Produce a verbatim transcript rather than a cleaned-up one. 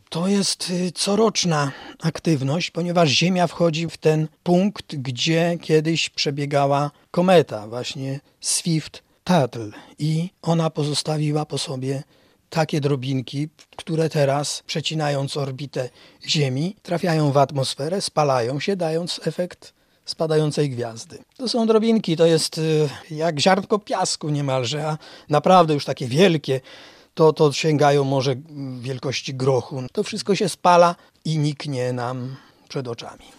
To jest coroczna aktywność, ponieważ Ziemia wchodzi w ten punkt, gdzie kiedyś przebiegała kometa, właśnie Swift-Tuttle, i ona pozostawiła po sobie takie drobinki, które teraz, przecinając orbitę Ziemi, trafiają w atmosferę, spalają się, dając efekt spadającej gwiazdy. To są drobinki, to jest jak ziarnko piasku niemalże, a naprawdę już takie wielkie, to, to sięgają może wielkości grochu. To wszystko się spala i niknie nam przed oczami.